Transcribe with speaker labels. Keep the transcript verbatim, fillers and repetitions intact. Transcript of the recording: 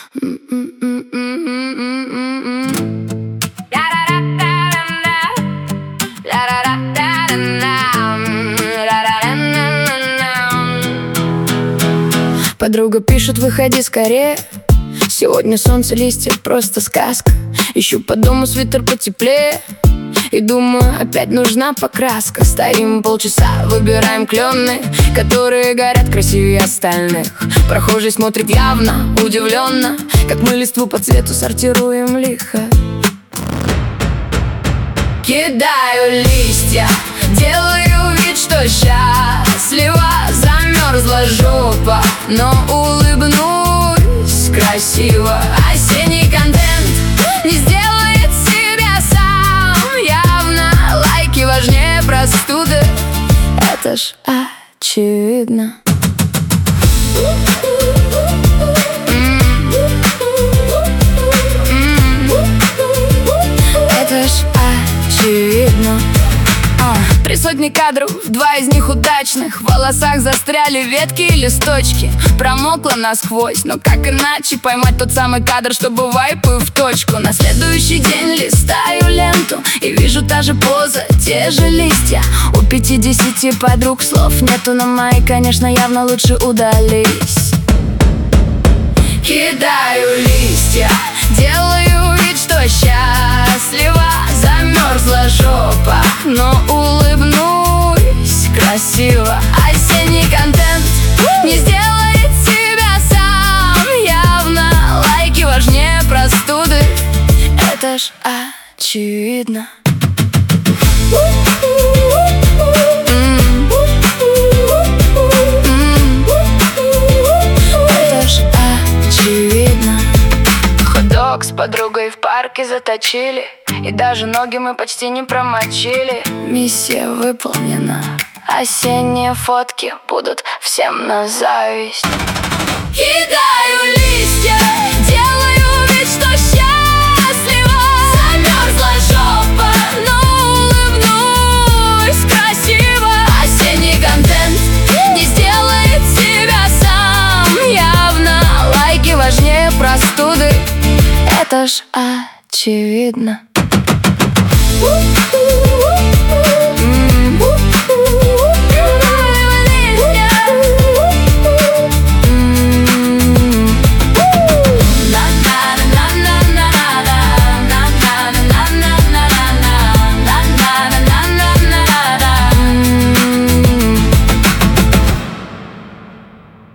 Speaker 1: Подруга пишет: выходи скорее, сегодня солнце, листья, просто сказка. Ищу по дому свитер потеплее и думаю, опять нужна покраска. Стоим полчаса, выбираем клены, которые горят красивее остальных. Прохожий смотрит явно, удивленно, как мы листву по цвету сортируем лихо. Кидаю листья, делаю вид, что счастлива. Замерзла жопа, но улыбнусь красиво. Осенний контент не сделает себя сам. Явно лайки важнее простуды, это ж очевидно. Это ж очевидно. При сотне кадров, два из них удачных. В волосах застряли ветки и листочки. Промокла насквозь, но как иначе поймать тот самый кадр, чтобы вайпы в точку? На следующий день листаю ленту и вижу та же поза, те же листья. У пятидесяти подруг слов нету, но мои, конечно, явно лучше удались. Кидаю листья, делаю вид, что счастлива. Замерзла жопа, но улыбнусь красиво. Осенний контент не сделает себя сам. Явно лайки важнее простуды, это ж очевидно. Это ж очевидно. Ходок с подругой в парке заточили, и даже ноги мы почти не промочили. Миссия выполнена, осенние фотки будут всем на зависть. Кидаю листья, делаю вид, что счастлива. Замерзла жопа, но улыбнусь красиво. Осенний контент не сделает себя сам. Явно лайки важнее простуды, это ж очевидно.